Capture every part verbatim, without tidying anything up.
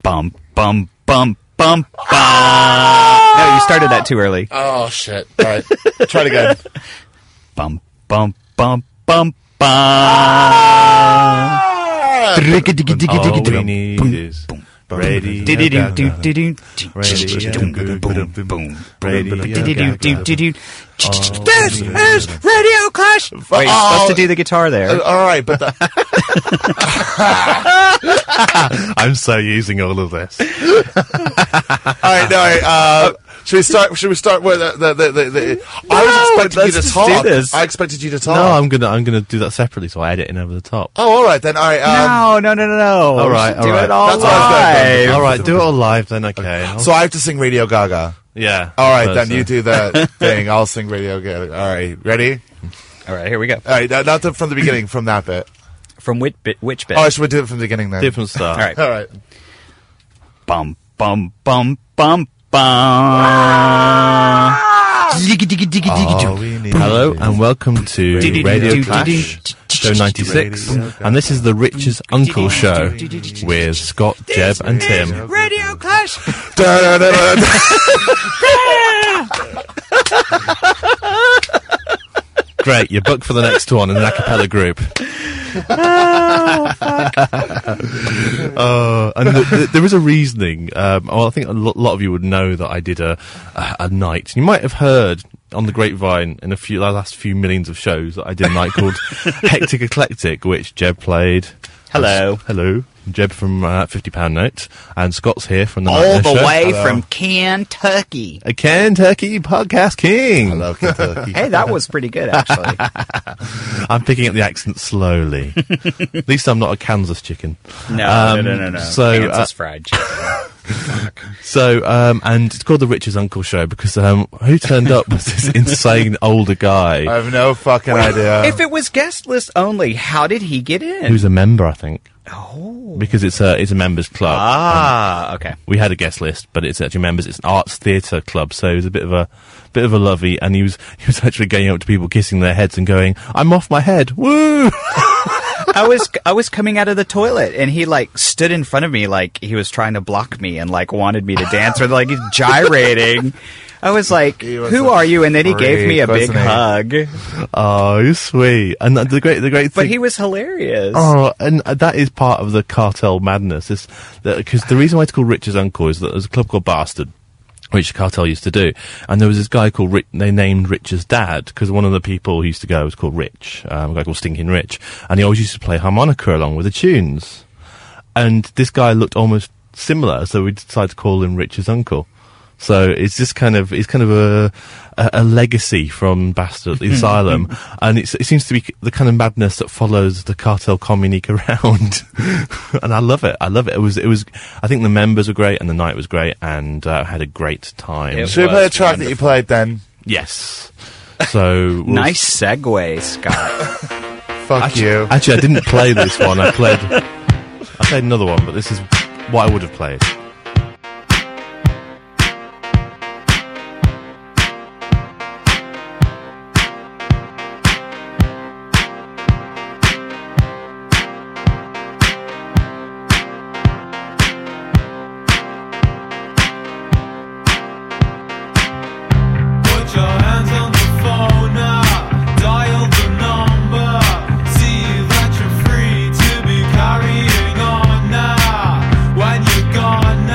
Bum, bum, bum, bum, bum. No, you started that too early. Oh, shit. All right. Try it again. Bum, bum, bum, bum, bum. All we need is radio Gaga. This is Radio Clash. Wait, you're supposed to do the guitar there. Uh, all right, but the- I'm so using all of this. all right, no, all right, uh, should we start? Should we start with the? the, the, the, the I was expecting you to let's talk. do this. I expected you to talk. No, I'm gonna I'm gonna do that separately, so I edit in over the top. Oh, all right then. All right. Um, No, no, no, no, no. All right, all do right. it all That's what I was gonna live. All right, do it all live then. Okay. I'll- So I have to sing Radio Gaga. yeah. All right, So- then so- you do the thing. I'll sing Radio Gaga. All right, ready? All right, here we go. All right, now, not the, from the beginning, from that bit. From which bit? Which bit? Oh, should we do it from the beginning then? Different start. All right. All right. Bum, bum, bum, bum, bum. All we need Hello is- and welcome to Radio Clash, show ninety-six, and this is the Rich's Uncle Show with Scott, Jeb, and Tim. Radio Clash. Great, you're booked for the next one in an a cappella group. Oh, and the, the, there is a reasoning. Um, well, I think a lo- lot of you would know that I did a a, a night. You might have heard on the grapevine in a few the last few millions of shows that I did a night called Hectic Eclectic, which Jeb played. Hello. Hello, Jeb from uh, fifty pound Note, and Scott's here from the All Nightmare the Show. way Hello. from Kentucky. A Kentucky podcast king. Hello, Kentucky. Hey, that was pretty good, actually. I'm picking up the accent slowly. At least I'm not a Kansas chicken. No, Um, no, no, no, no. so, Kansas uh, fried chicken. So, um, and it's called the Rich's Uncle Show because um, who turned up was this insane older I guy have no fucking idea. If it was guest list only, how did he get in? who's a member, I think, oh. because it's a it's a members club. Ah, okay. We had a guest list, but it's actually members. It's an arts theatre club, so it was a bit of a bit of a lovey, and he was he was actually going up to people, kissing their heads, and going, "I'm off my head, woo!" I was I was coming out of the toilet, and he like stood in front of me like he was trying to block me and like wanted me to dance with, like he's gyrating. I was like, He was "Who a are you?" And then he gave me a freak, big wasn't he? hug. Oh, you're sweet, and the great the great But thing. he was hilarious. Oh, and that is part of the cartel madness. Is that because the reason why it's called Rich's Uncle is that there's a club called Bastard, which the cartel used to do, and there was this guy called Rich, they named Rich's dad because one of the people who used to go was called Rich, um, a guy called Stinking Rich, and he always used to play harmonica along with the tunes. And this guy looked almost similar, so we decided to call him Rich's Uncle. So it's just kind of it's kind of a a, a legacy from Bastard the Asylum, and it's, it seems to be the kind of madness that follows the cartel communique around, and I love it. I love it. It was it was. I think the members were great, and the night was great, and uh, had a great time. It Should we play a was track that you wonderful. played then? Yes. So we'll Nice segue, Scott. Fuck Actually, you. actually, I didn't play this one. I played. I played another one, but this is what I would have played. Put your hands on the phone now, dial the number, see that you're free to be carrying on now. When you're gone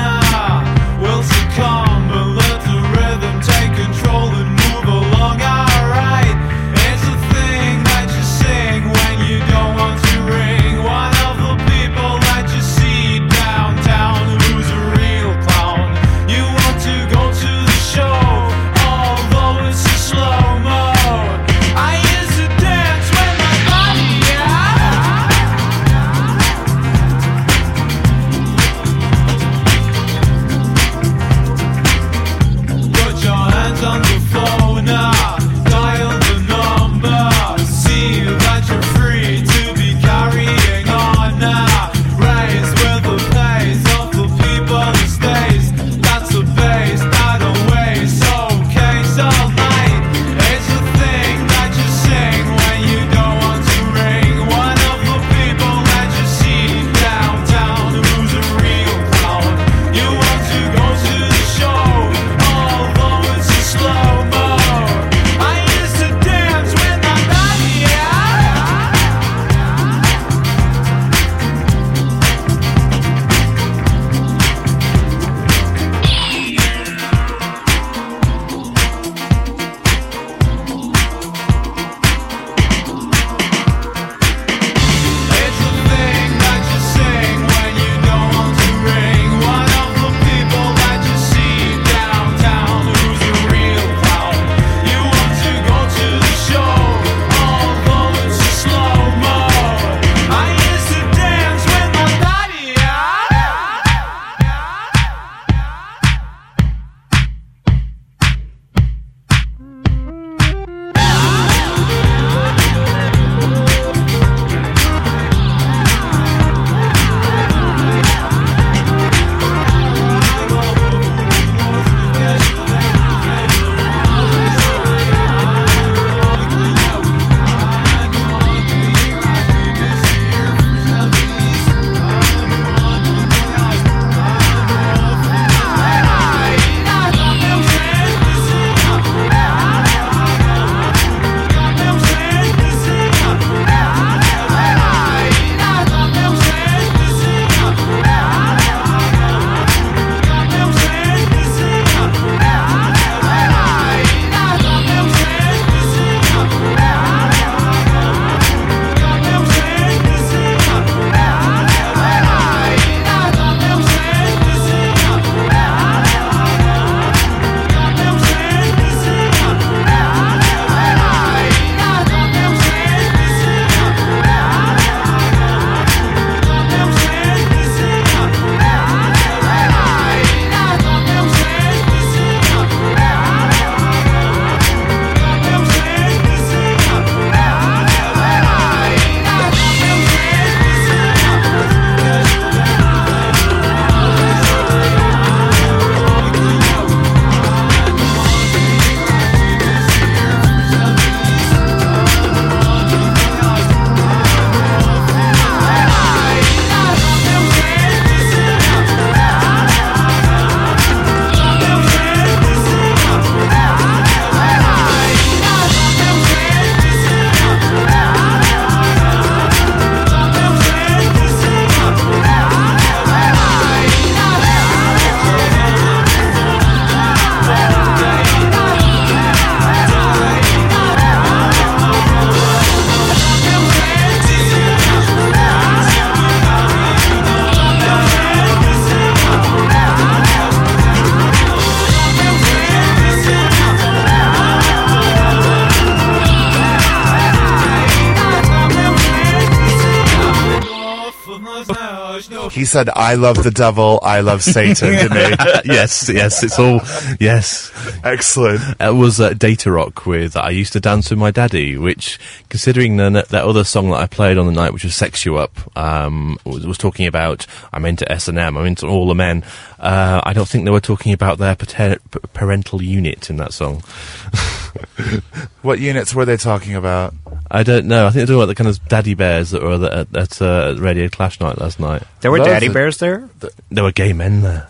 He said, "I love the devil, I love Satan," didn't he? yes, yes, it's all yes. Excellent. It was uh, Data Rock with "I Used to Dance with My Daddy," which, considering the, that other song that I played on the night, which was "Sex You Up," um, was, was talking about I'm into S and M, I'm into all the men. Uh, I don't think they were talking about their pater- parental unit in that song. What units were they talking about? I don't know. I think they're talking about the kind of daddy bears that were at, at uh, Radio Clash night last night. There were Those daddy are- bears there? There were gay men there.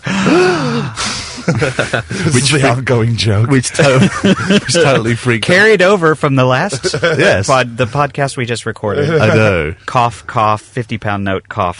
This is the ongoing joke. which, to- which totally freaked Carried over from the last Yes. pod, the podcast we just recorded. I know. Cough, cough, fifty pound note, cough,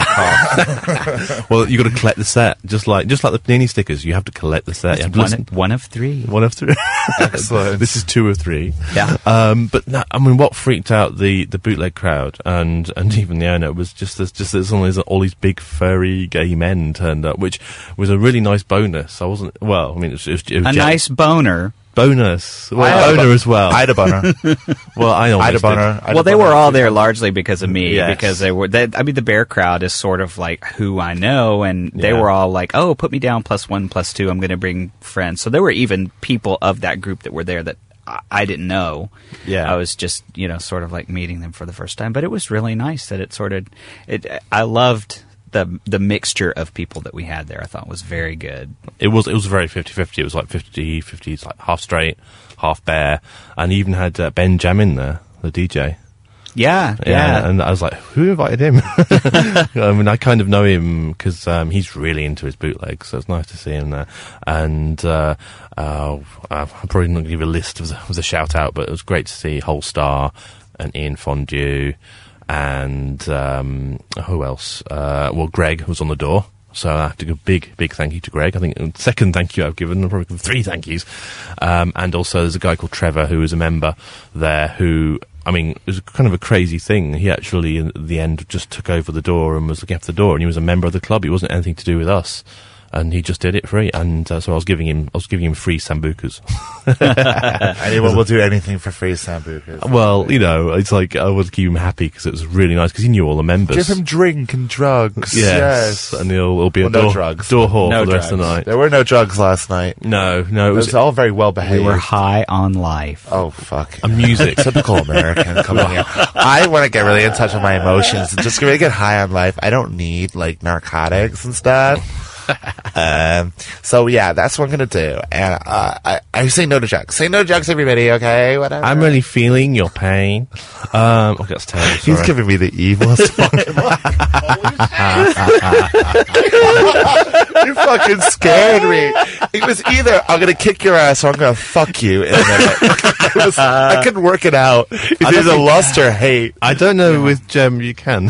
cough. Well, you got to collect the set, just like just like the Panini stickers. You have to collect the set. You have to one, listen. one of three. One of three. Excellent. This is two of three. Yeah. Um, but no, I mean, what freaked out the, the bootleg crowd and, and even the owner was just this, just as all these, all these big furry gay men turned up, which was a really nice bonus. I wasn't well. I mean, it was, it was, it was A ja- nice boner. bonus. Well, I had a boner bo- as well. I had a boner. well, I I had almost a did. boner. I had Well, a they boner. were all there largely because of me, Yes. because they were. They, I mean, the bear crowd is sort of like who I know, and they Yeah. were all like, "Oh, put me down plus one, plus two. I'm going to bring friends." So there were even people of that group that were there that I, I didn't know. Yeah. I was just, you know, sort of like meeting them for the first time. But it was really nice that it sort of. It. I loved the the mixture of people that we had there. I thought was very good. It was it was very fifty-fifty. It was like fifty fifty. It's like half straight, half bear, and even had uh, Ben Jamin there, the D J. Yeah, yeah. And I was like, who invited him? I mean, I kind of know him because um, he's really into his bootlegs, so it's nice to see him there. And uh, uh, I'm probably not going to give a list of the, of the shout out, but it was great to see Holstar and Ian Fondue and um, who else? Uh, well, Greg was on the door. So I have to give a big, big thank you to Greg. I think the second thank you I've given, I've probably given three thank yous. Um, and also there's a guy called Trevor who is a member there who, I mean, it was kind of a crazy thing. He actually, in the end, just took over the door and was looking after the door, and he was a member of the club. He wasn't anything to do with us. And he just did it free, and uh, so I was giving him, I was giving him free sambucas. Anyone will do anything for free, Sambucas. Well, you know, it's like I would keep him happy because it was really nice because he knew all the members. Give him drink and drugs. yes, Yes. and he'll, he'll be Well, a no door, drugs. door whore No for the rest of the drugs. night. There were no drugs last night. No, no, it It was was all very well behaved. We were high on life. Oh, fuck. a music. Typical American coming here. I want to get really in touch with my emotions and just really get high on life. I don't need, like, narcotics and stuff. um, so, yeah, that's what I'm going to do. And uh, I, I say no to drugs. Say no to drugs, everybody, okay? Whatever. I'm really feeling your pain. Um, okay, that's terrible. He's Sorry. giving me the evilest fucking look. You fucking scared me. It was either I'm gonna kick your ass or I'm gonna fuck you in a minute. It was, I couldn't work it out. It's I don't either think- lust or hate. I don't know with Jem you can.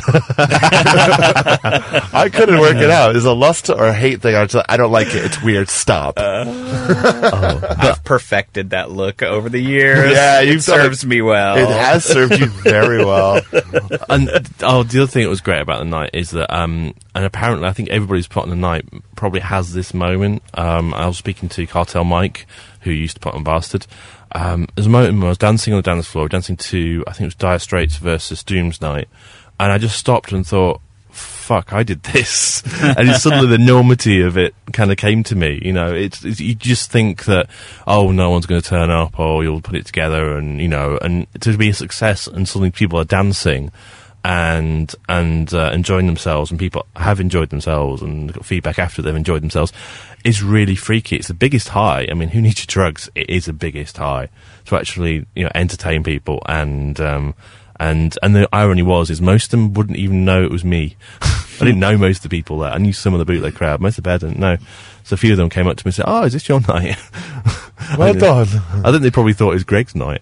I couldn't work it out. Is a lust or hate thing? I was like, I don't like it. It's weird. Stop. I've perfected that look over the years. Yeah, it you've done serves me well. It has served you very well. And oh, the other thing that was great about the night is that, um, and apparently I think everybody's put on the night probably has this moment. Um, I was speaking to Cartel Mike, who used to put on Bastard. Um, there's a moment when I was dancing on the dance floor, dancing to, I think it was Dire Straits versus Dooms Night, and I just stopped and thought, fuck, I did this. And it's suddenly the enormity of it kind of came to me. You know, it's, it's you just think that, oh, no one's going to turn up, or you'll put it together, and, you know, and to be a success, and suddenly people are dancing and and uh, enjoying themselves, and people have enjoyed themselves and got feedback after they've enjoyed themselves, is really freaky. It's the biggest high. I mean, who needs your drugs? It is the biggest high to actually, you know, entertain people. And um, and and the irony was is most of them wouldn't even know it was me. I didn't know most of the people there. I knew some of the bootleg crowd. Most of the band didn't know. So a few of them came up to me and said, "Oh, is this your night?" Well I, done. I think they probably thought it was Greg's night.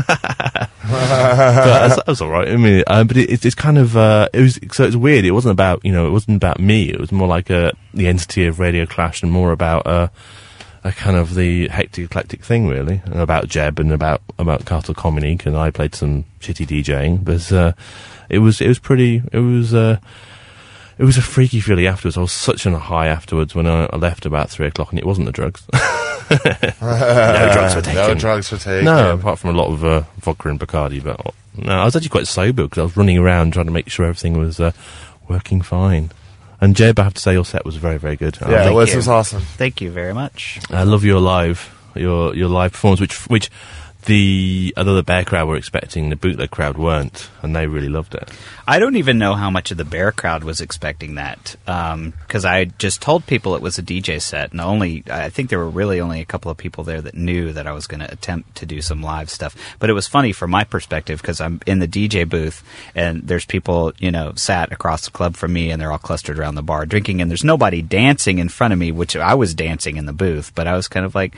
But that's, that was all right. I mean, uh, but it, it's kind of uh, it was so it's weird. It wasn't about you know it wasn't about me. It was more like uh, the entity of Radio Clash, and more about uh, a kind of the hectic eclectic thing, really, and about Jeb and about about Cartel Communique, and I played some shitty DJing. But uh, it was it was pretty. It was. Uh, It was a freaky feeling afterwards. I was such on a high afterwards when I, I left about three o'clock, and it wasn't the drugs. No drugs were taken. No drugs were taken. No, apart from a lot of uh, vodka and Bacardi. But no, I was actually quite sober because I was running around trying to make sure everything was uh, working fine. And Jeb, I have to say, your set was very, very good. I Yeah, it think- was, you. it was awesome. Thank you very much. I love your live, your your live performance, which which the other Bear crowd were expecting, the bootleg crowd weren't, and they really loved it. I don't even know how much of the Bear crowd was expecting that, because I just told people it was a D J set, and only I think there were really only a couple of people there that knew that I was going to attempt to do some live stuff. But it was funny from my perspective because I'm in the D J booth, and there's people, you know, sat across the club from me, and they're all clustered around the bar drinking, and there's nobody dancing in front of me, which I was dancing in the booth, but I was kind of like.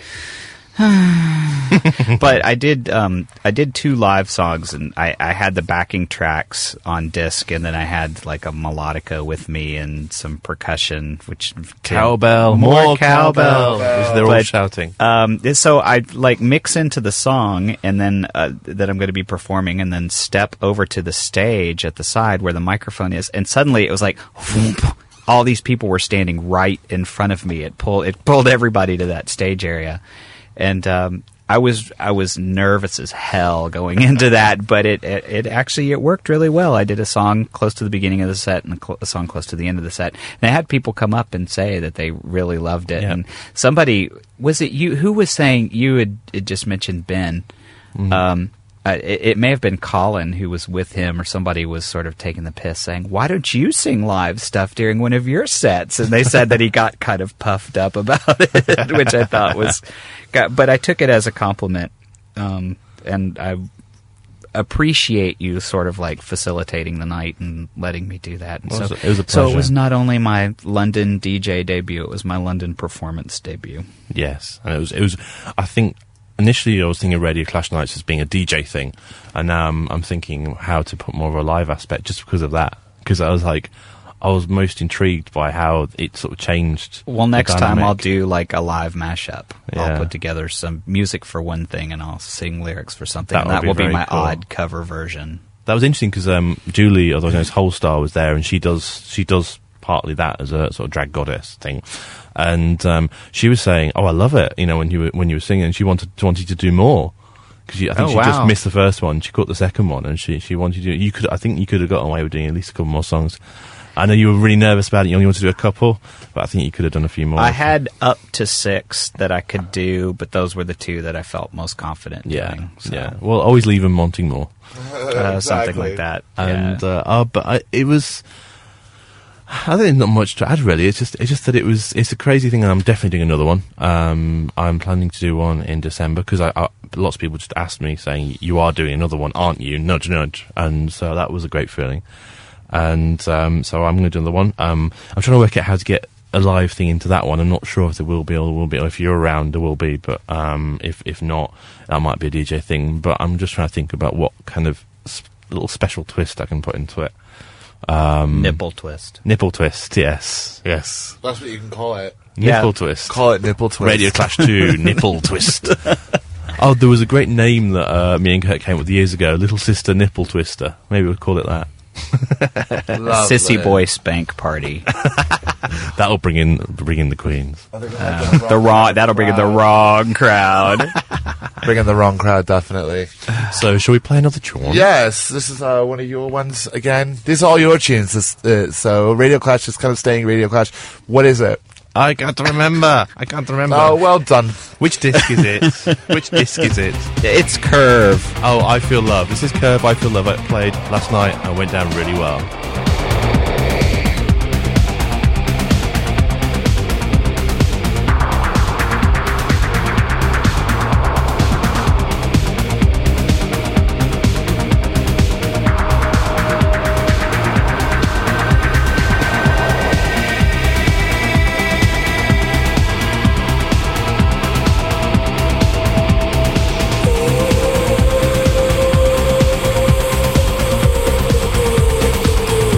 But I did um, I did two live songs, and I, I had the backing tracks on disc, and then I had like a melodica with me and some percussion, which Cowbell, more, more cowbell. cowbell. As they're all But, shouting. Um, so I like mix into the song, and then uh, that I'm going to be performing, and then step over to the stage at the side where the microphone is, and suddenly it was like. Whoop, all these people were standing right in front of me. It pulled it pulled everybody to that stage area. And um, I was I was nervous as hell going into that, but it, it it actually it worked really well. I did a song close to the beginning of the set and a, cl- a song close to the end of the set, and I had people come up and say that they really loved it. Yeah. And somebody was it you who was saying you had, had just mentioned Ben. Mm-hmm. Um, uh, it, it may have been Colin who was with him, or somebody was sort of taking the piss, saying, "Why don't you sing live stuff during one of your sets?" And they said that he got kind of puffed up about it, which I thought was. Got, but I took it as a compliment, um, and I appreciate you sort of like facilitating the night and letting me do that. And Well, so it was a- it was a so it pleasure. was not only my London D J debut; it was my London performance debut. Yes, and it was. It was. I think initially I was thinking Radio Clash nights as being a D J thing, and now I'm, I'm thinking how to put more of a live aspect just because of that. Because I was like, I was most intrigued by how it sort of changed. Well, the next time I'll dynamic. do like a live mashup. Yeah. I'll put together some music for one thing, and I'll sing lyrics for something. That and would that be will be very my cool. odd cover version. That was interesting because um, Julie, otherwise known as Holstar, was there, and she does she does partly that as a sort of drag goddess thing. And um, she was saying, "Oh, I love it," you know, when you were, when you were singing, and she wanted wanted to do more because I think Oh, she just wow. missed the first one. She caught the second one, and she she wanted to. do You could, I think, you could have got away with doing at least a couple more songs. I know you were really nervous about it. You only wanted to do a couple, but I think you could have done a few more. I had up to six that I could do, but those were the two that I felt most confident yeah, doing. So, yeah. Well, always leave them wanting more. uh, something like that. And yeah. uh, oh, but I, it was. I think there's not much to add really. It's just it's just that it was it's a crazy thing, and I'm definitely doing another one. Um, I'm planning to do one in December because I, I lots of people just asked me saying you are doing another one, aren't you? Nudge nudge, and so that was a great feeling. And um, so I'm going to do another one. Um, I'm trying to work out how to get a live thing into that one. I'm not sure if there will be or there will be. Or if you're around, there will be. But um, if if not, that might be a D J thing. But I'm just trying to think about what kind of s- little special twist I can put into it. Um, Nipple twist. Nipple twist, yes, yes. That's what you can call it. Yeah. Nipple twist. Call it nipple twist. Radio Clash two, nipple twist. Oh, there was a great name that uh, me and Kurt came up with years ago. Little Sister Nipple Twister. Maybe we'll call it that. Lovely. Sissy boy spank party. That'll bring in bring in the queens. I think Uh, that's the wrong. That'll bring in the wrong crowd. Bringing the wrong crowd, definitely. So, shall we play another tune? Yes, this is uh, one of your ones again. These are all your tunes. This, uh, so Radio Clash is kind of staying Radio Clash. What is it? I can't remember. I can't remember. Oh, well done. Which disc is it? Which disc is it? It's Curve. Oh, I Feel Love. This is Curve, I Feel Love. I played last night and went down really well. Thank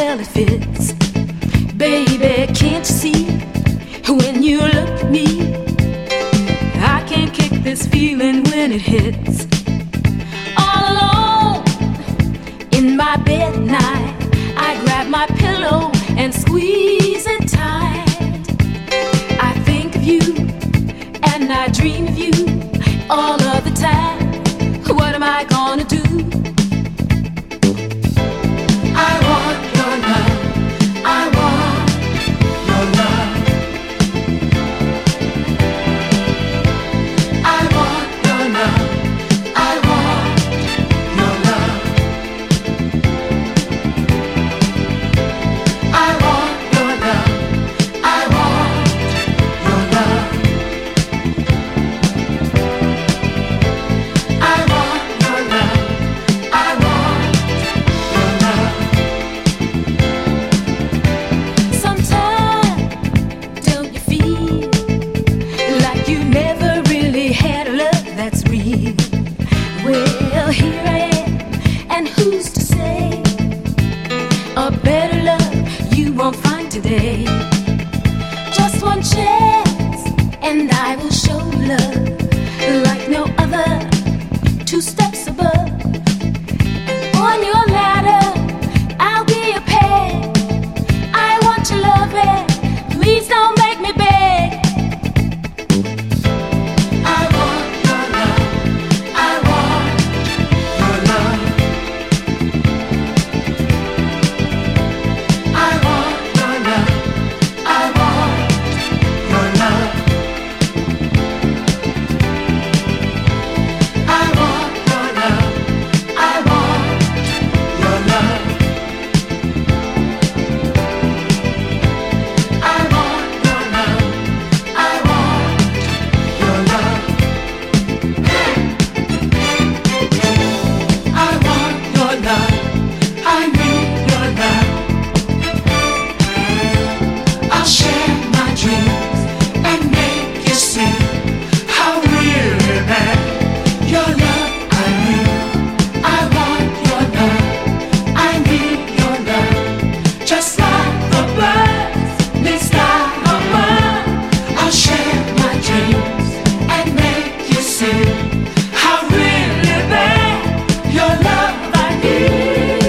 well it fits. Baby, can't you see when you look at me? I can't kick this feeling when it hits. All alone in my bed at night, I grab my pillow and squeeze it tight. I think of you and I dream of you all of the time. What am I gonna do? I want your love. I want your love. I want your love. I want your love. I want your love. I want your love. I want your love. I want your love. Sometimes don't you feel like you never really had a love that's real? Well, here I am, and who's to say a better love you won't find today? Just one chance, and I will show love like no other. Two steps above, and on your ladder, I'll be a peg. I want your love, and please don't make me beg. I want your love. I want your love. I want your love. I want your love. I want your love. I want your love. I want your love. I want your love. I want your love. I need your love. I'll share my dreams and make you see how really bad your love I need. I want your love. I need your love. Just like the birds need sky above. I'll share my dreams and make you see how really bad your love I need.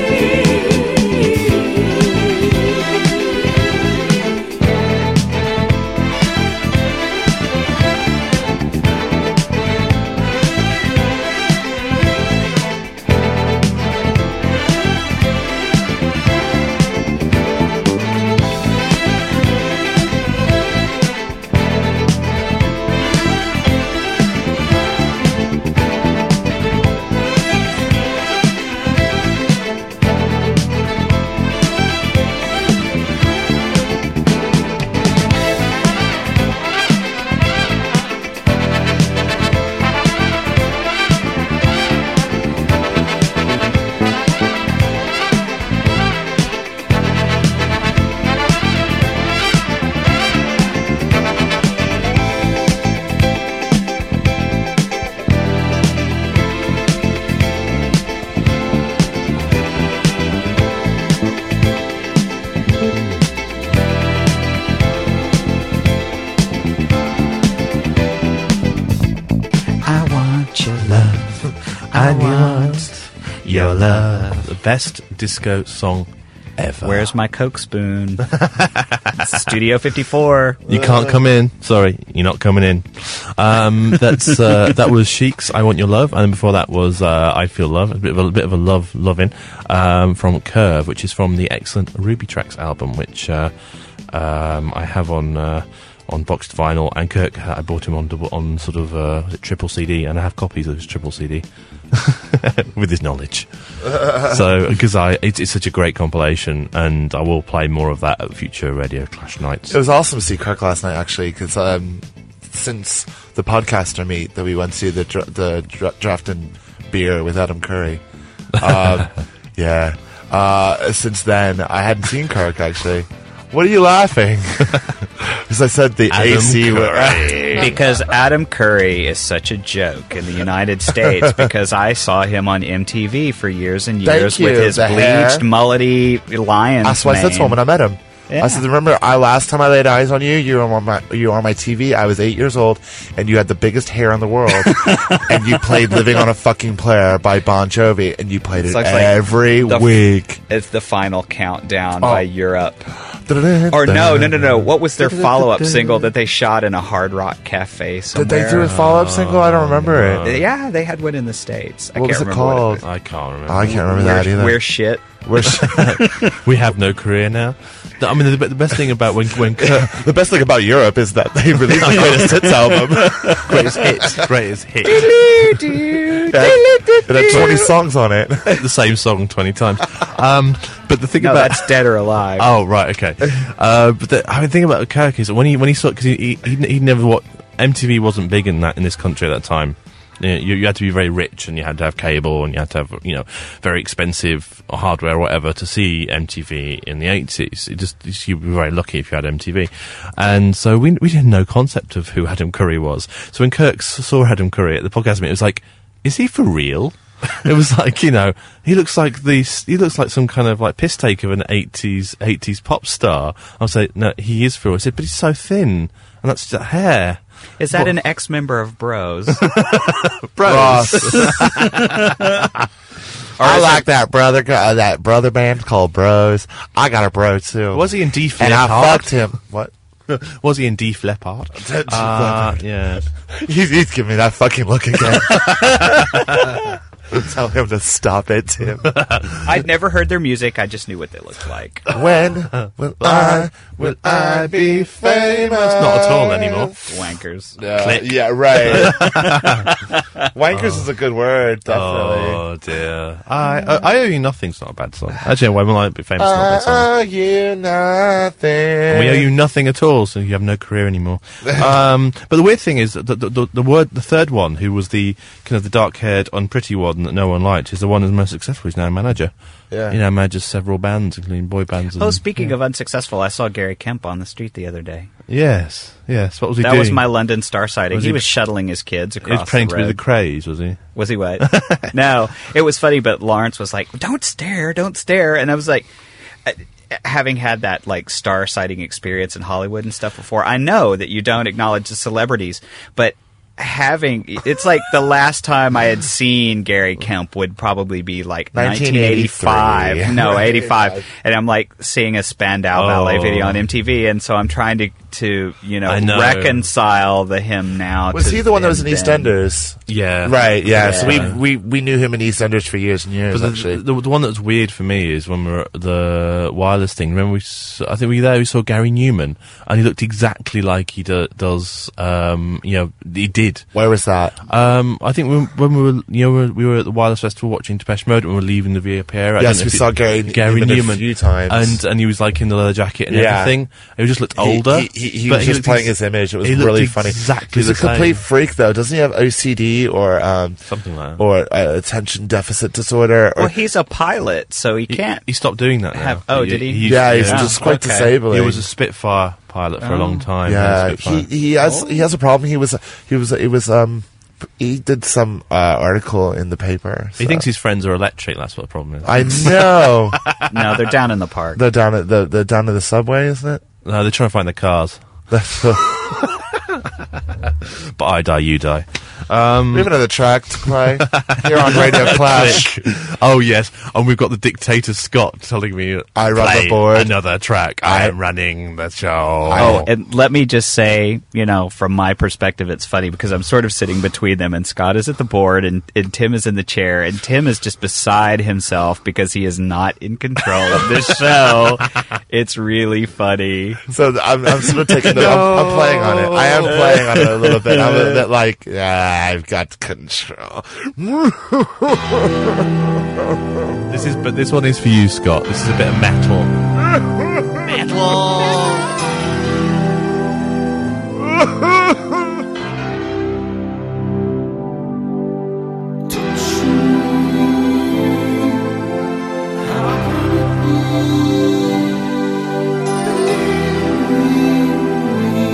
I want your love. I want your love. The best disco song ever. Where's my Coke spoon? Studio fifty-four. You can't come in. Sorry, you're not coming in. Um, that's uh, that was Chic's "I Want Your Love," and then before that was uh, "I Feel Love," a bit of a, bit of a love loving um, from Curve, which is from the excellent Ruby Tracks album, which uh, um, I have on uh, on boxed vinyl. And Kirk, I bought him on double on sort of uh, was it triple C D, and I have copies of his triple C D with his knowledge. So because I it's, it's such a great compilation, and I will play more of that at future Radio Clash nights. It was awesome to see Kirk last night, actually, because um, since the podcaster meet that we went to, the dra- the dra- drafting beer with Adam Curry, um, yeah. Uh, since then, I hadn't seen Kirk, actually. What are you laughing? Because I said the Adam A C. Curry. Because Adam Curry is such a joke in the United States because I saw him on M T V for years and Thank years you, with his the hair. bleached, mullety lion's That's what I said to him mane. when I met him. Yeah. I said, remember, I last time I laid eyes on you, you were on my you were on my T V. I was eight years old, and you had the biggest hair in the world, and you played "Living on a Fucking Prayer" by Bon Jovi, and you played it So it's like every the- week. It's the final countdown Oh. by Europe. Or no, no, no, no. What was their follow-up single that they shot in a Hard Rock cafe somewhere? Did they do a follow up single? I don't remember it. Yeah, they had one in the States. I What was can't it remember called? What I can't remember. I can't remember it that was. either. We're, we're shit. We're sh- We have no career now. The- I mean, the, the best thing about when when Kirk, the best thing about Europe is that they released the greatest hits album. greatest hits, greatest hits, It had, it had twenty songs on it. the same song twenty times. Um, but the thing No, about that's Dead or Alive. oh right, okay. Uh, but the, I mean, the thing about Kirk is when he when he saw because he he he never what M T V wasn't big in that in this country at that time. You, know, you, you had to be very rich, and you had to have cable, and you had to have you know very expensive hardware or whatever to see M T V in the eighties. It just you were very lucky if you had M T V, and so we we had no concept of who Adam Curry was. So when Kirk s- saw Adam Curry at the podcast meeting, it was like, is he for real? It was like, you know, he looks like the he looks like some kind of like piss take of an eighties eighties pop star. I was like, no, he is for real. I said, but he's so thin, and that's just hair. Is that What? an ex-member of Bros? Ross. I like that brother uh, that brother band called Bros. I got a bro too. Was he in D and I Leppard? fucked him. What? Was he in Def Leppard? Uh, yeah. He's, he's giving me that fucking look again. Tell him to stop it, Tim. I'd never heard their music. I just knew what they looked like. When will I will I be famous? Not at all anymore. Wankers. Uh, Click. yeah, right. Wankers is a good word, definitely. Oh dear. I, I I owe you nothing's not a bad song. Actually, when will I be famous? Not a bad song. I owe you nothing. And we owe you nothing at all, so you have no career anymore. um, but the weird thing is that the, the, the, the word, the third one, who was the kind of the dark-haired, unpretty one that no one liked, is the one who's most successful. He's now a manager. Yeah. He now manages several bands, including boy bands. And, Oh, speaking of unsuccessful, I saw Gary Kemp on the street the other day. yes, yes. What was he That doing? was my London Star sighting. Was he, he- was shuttling his kids He across was pretending the to be road. the craze, was he? Was he what? No, it was funny, but Lawrence was like, "Don't stare, don't stare," and I was like, uh, having had that like star sighting experience in Hollywood and stuff before, I know that you don't acknowledge the celebrities, but having it's like the last time I had seen Gary Kemp would probably be like nineteen eighty-five. nineteen eighty-three. No, eighty-five, and I'm like seeing a Spandau Ballet Oh. video on M T V, and so I'm trying to to you know, I know. reconcile the him now. Was to he the one that was in him then. EastEnders? Yeah. Right, yeah. So we, Yeah. we we knew him in EastEnders for years and years, But actually. the, the, the one that's weird for me is when we were at the wireless thing. Remember, we s- I think we were there. We saw Gary Newman, and he looked exactly like he do, does. Um, you know, he did. Where was that? Um, I think when, when we were, you know, we were- we were at the wireless festival watching Depeche Mode, and we were leaving the V I P area. I Yes, don't know we if you- saw Gary, Gary Newman, Newman a few times. and and he was like in the leather jacket and Yeah. everything. He just looked He- older. He, he, he but was just looked playing ex- his image. It was he looked really funny. exactly He's the a complete same. freak, though. Doesn't he have O C D or um, Something like that. or uh, attention deficit disorder? Or, Well, he's a pilot, so he He, can't. he stopped doing that now. Have- oh, did he? used- yeah, he's yeah. just quite Okay. disabling. He was a Spitfire pilot for a long time. yeah, He was a Spitfire. he he has he has a problem. He was he was it was um he did some uh, article in the paper. He so- thinks his friends are electric. That's what the problem is. I know. No, they're down in the park. They're down at the they're down to the subway, isn't it? No, they're trying to find the cars. That's what, But I die, you die. Um, we have another track to play here on Radio Clash. oh yes, and we've got the dictator Scott telling me I run the "Play board." Another track. I, I- am running the show. Oh, and let me just say, you know, from my perspective, it's funny because I'm sort of sitting between them, and Scott is at the board, and, and Tim is in the chair, and Tim is just beside himself because he is not in control of this show. It's really funny. So I'm, I'm sort of taking the, I'm, I'm playing on it. I am playing on it a little bit. I'm a bit like, yeah, I've got control. This is, but this one is for you, Scott. This is a bit of metal. How could it be?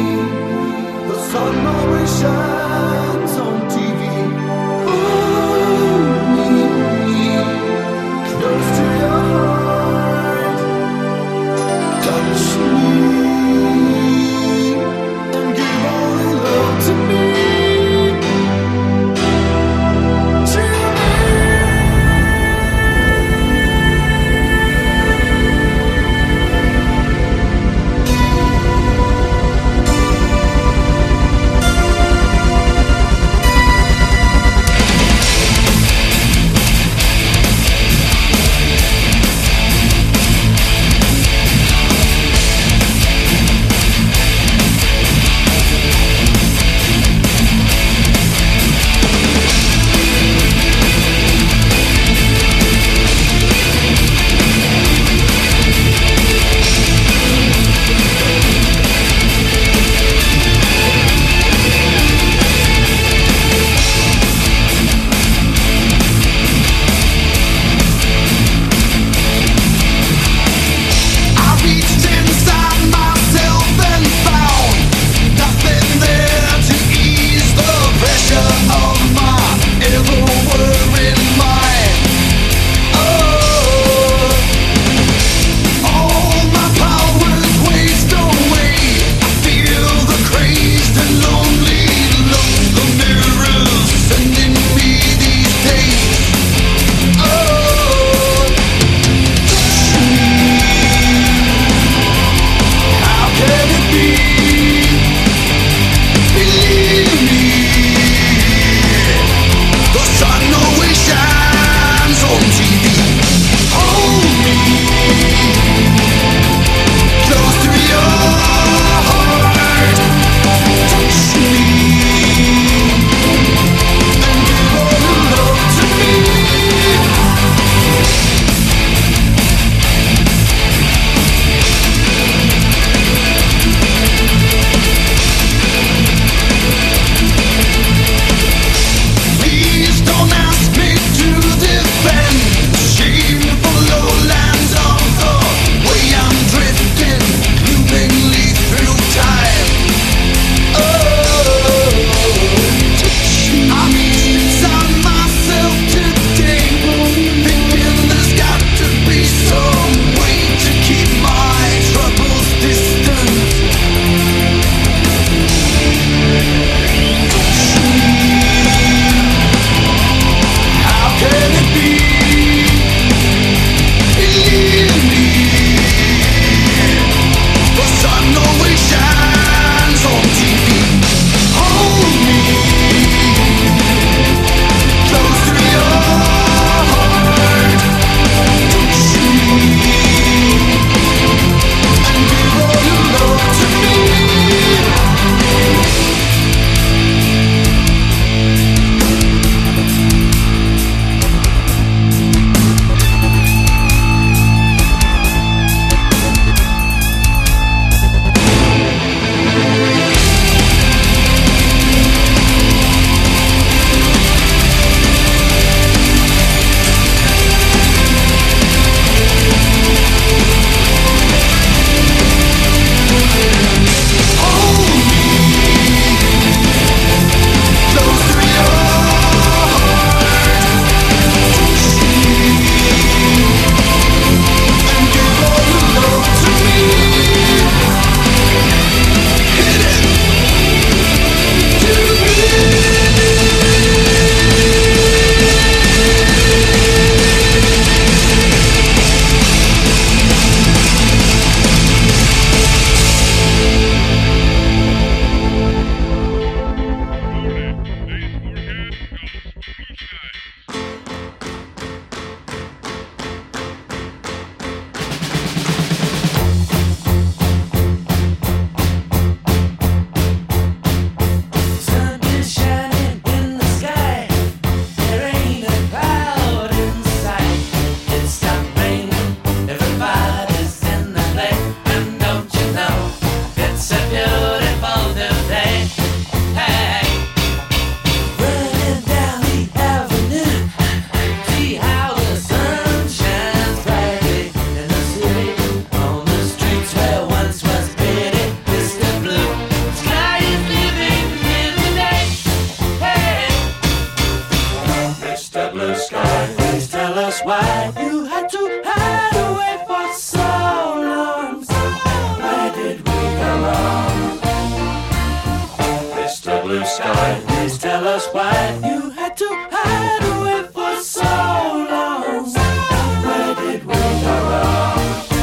blue sky, please tell us why you had to hide away for so long. Where did we go wrong? Mister Blue Sky, please tell us why you had to hide away for so long. Where did we go wrong?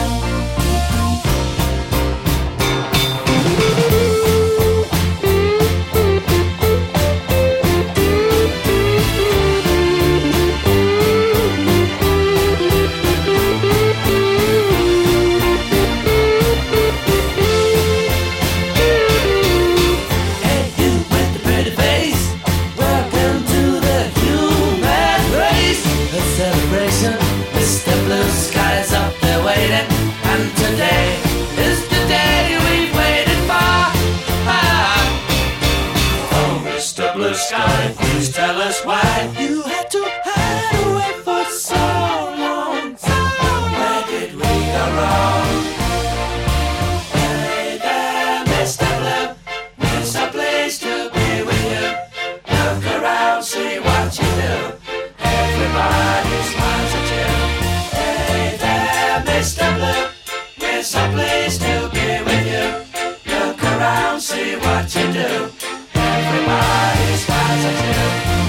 Sky, please tell us why you had to hide away for so long. Where did we go wrong? Hey there, Mister Blue, it's a place to be with you. Look around, see what you do. Everybody smiles at you. Hey there, Mister Blue, it's a place to be with you. Look around, see what you do. Everybody smiles at you.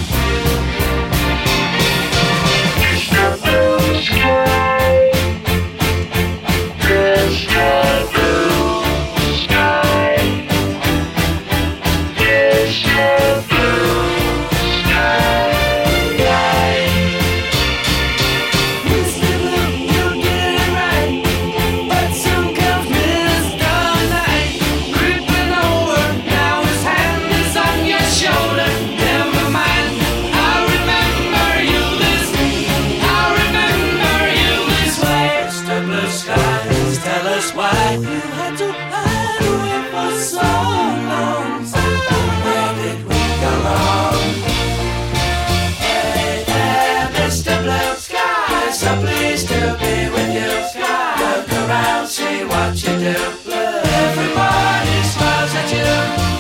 Mister Blue Sky, Mister Blue Sky, Mister Blue Sky. Mister Blue, you did it right, but soon comes Mister Night, creeping over. Now his hand is on your shoulder. Never mind, I remember you this. I remember you this way. Mister Blue Sky, please tell us why you had to hide away for so long. Where did we go wrong? Hey there, Mister Blue Sky, so pleased to be with you. Look around, see what you do. Everybody smiles at you.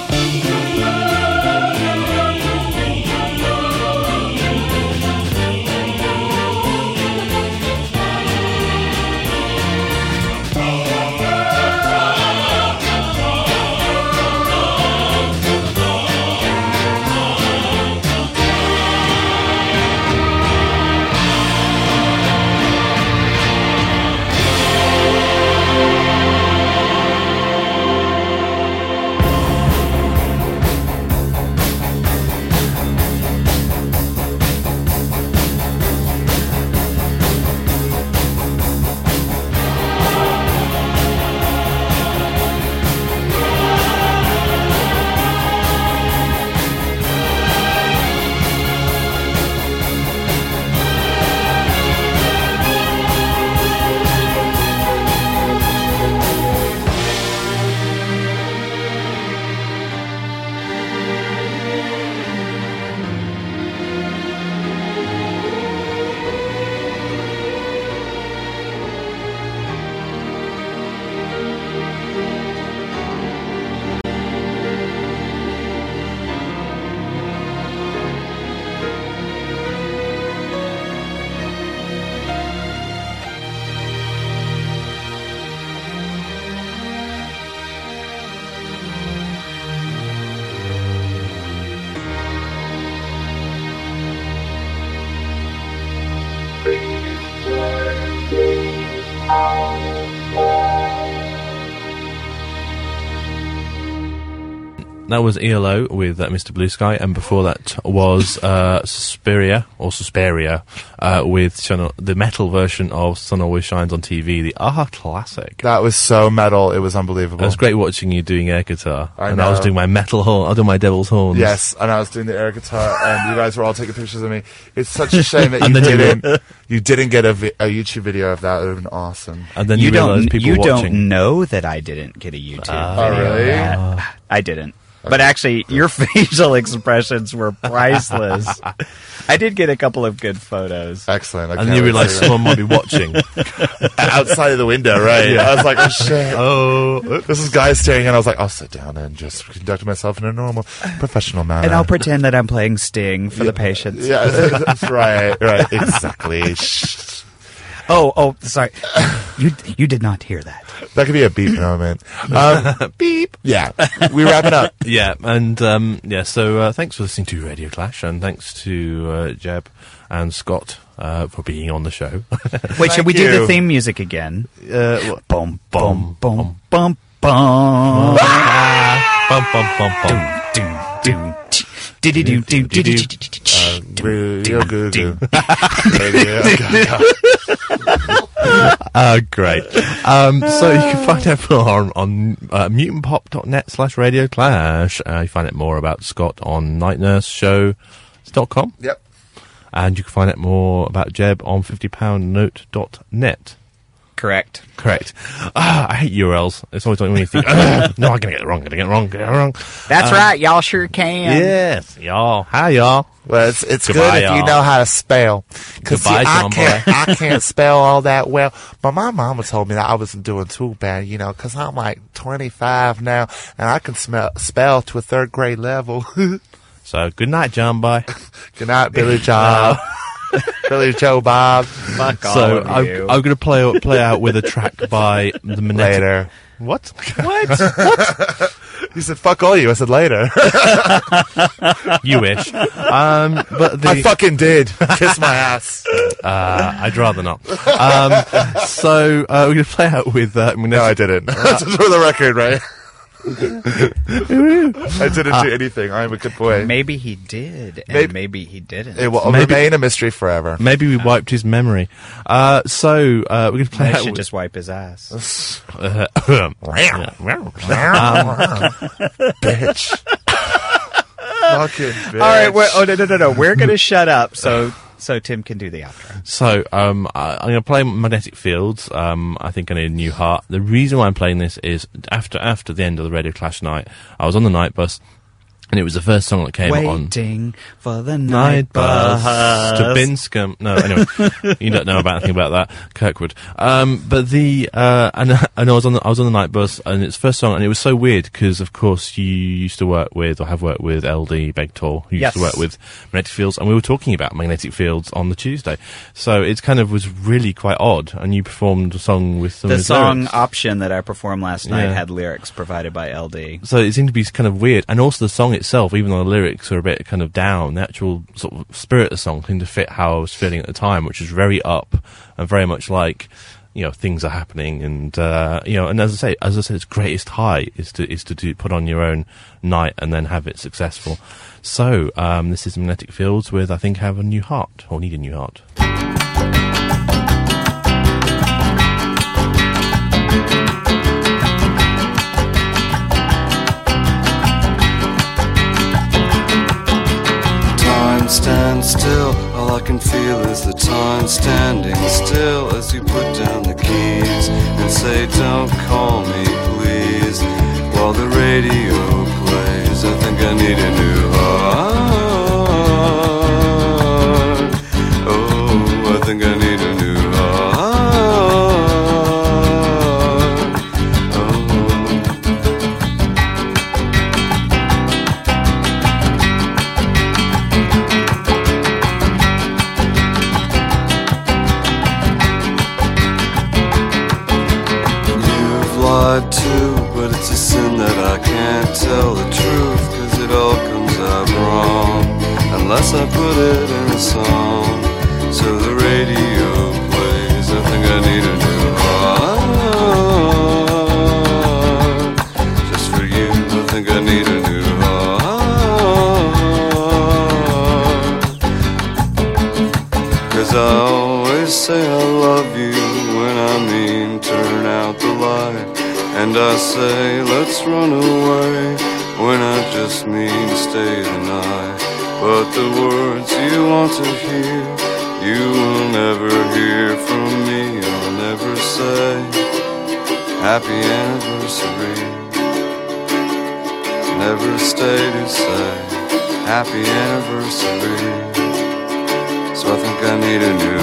That was E L O with uh, Mister Blue Sky, and before that was uh, Suspiria, or Suspiria, uh, with Sun, the metal version of Sun Always Shines on T V, the AHA classic. That was so metal, it was unbelievable. It was great watching you doing air guitar. I and know. I was doing my metal horn, I was doing my devil's horns. Yes, and I was doing the air guitar, and you guys were all taking pictures of me. It's such a shame that you And then you- didn't you didn't get a, vi- a YouTube video of that. It would have been awesome. And then you, You realize don't. people you watching. don't know that I didn't get a YouTube Ah. Oh, video. really? of that. I didn't. But actually, your facial expressions were priceless. I did get a couple of good photos. Excellent. I And can't you wait to realise see that. someone might be watching. outside of the window, right? I was like, oh shit. Oh, This is guy staring, and I was like, I'll sit down and just conduct myself in a normal, professional manner. And I'll pretend that I'm playing Sting for the patients. Yeah, that's right, right, exactly. Shh. Oh, oh, sorry. You you did not hear that. That could be a beep moment. Um, beep. Yeah, we wrap it up. yeah, and um, yeah. So uh, thanks for listening to Radio Clash, and thanks to uh, Jeb and Scott uh, for being on the show. Wait, should we do you. the theme music again? uh, what- Boom, Bum, boom, boom, bum, bum. bum, bum, bum, bum. Doom, doom, ch- diddy-doo, doom, diddy-doo, ch- ch- ch- Radio Goo Goo. Uh, great. Um, so you can find out more on, on uh, mutantpop.net slash radio clash. Uh, you find out more about Scott on night nurse show dot com. Yep. And you can find out more about Jeb on fifty pound note dot net. Correct. Correct. Ah, I hate U R Ls. It's always like when you think, "Ugh, no, I'm going to get it wrong, going to get it wrong, get it wrong. That's right. Y'all sure can. Yes, y'all. Hi, y'all. Well, it's it's Goodbye, good if you y'all. know how to spell. Because Goodbye, I John can't boy. I can't spell all that well. But my mama told me that I wasn't doing too bad, you know, because I'm like twenty-five now, and I can smell, spell to a third grade level. So, good night, John Boy. Good night, Billy Joe. Billy Joe Bob. Fuck all So, of I'm, you. I'm going to play play out with a track by the Magnetic. Later. What? What? You said fuck all you. I said later. You wish. Um, but the, I fucking did. Kiss my ass. uh, I'd rather not. Um, so uh, we're going to play out with uh, Magnetic. No, I didn't. Just for the record, right? I didn't do anything. I'm a good boy. Maybe he did, and Maybe- maybe, he didn't. It will Maybe- remain a mystery forever. Maybe we wiped his memory. Uh, so uh, we're going to play I out should with. just wipe his ass. Uh, Bitch. Fucking bitch. All right. Well, oh no, no, no, no. We're gonna shut up so so Tim can do the outro. So um, I, I'm going to play Magnetic Fields. Um, I think I need a new heart. The reason why I'm playing this is after after the end of the Radio Clash night, I was on the night bus, and it was the first song that came on. Waiting for the night Night bus bus. to Binscombe. No, anyway, you don't know about anything about that, Kirkwood. Um, but the uh, and and I was on the I was on the night bus, and it's the first song, and it was so weird because, of course, you used to work with or have worked with L D Begtor, who used Yes. to work with magnetic fields, and we were talking about magnetic fields on the Tuesday. So it's kind of was really quite odd, and you performed a song with some The of his song lyrics. option that I performed last night Yeah. had lyrics provided by L D. So it seemed to be kind of weird, and also the song itself, even though the lyrics are a bit kind of down, the actual sort of spirit of the song seemed to fit how I was feeling at the time, which was very up and very much like, you know, things are happening, and uh, you know, and as I say, as I said, its greatest high is to is to do, put on your own night and then have it successful. So um, this is Magnetic Fields with I think Have a New Heart or Need a New Heart. Time stands still, all I can feel is the time standing still as you put down the keys and say don't call me please while the radio plays. I think I need a new heart. Oh, I think I need a new heart. Oh. You've lied too, but it's a sin that I can't tell the truth, cause it all comes out wrong unless I put it in a song. So the radio plays, I think I need a new heart. Just for you, I think I need a new heart. Cause I always say I love you when I mean turn out the light. And I say let's run away when I just mean stay the night. But the words you want to hear, you will never hear from me. I'll never say happy anniversary. never stay to say happy anniversary. So I think I need a new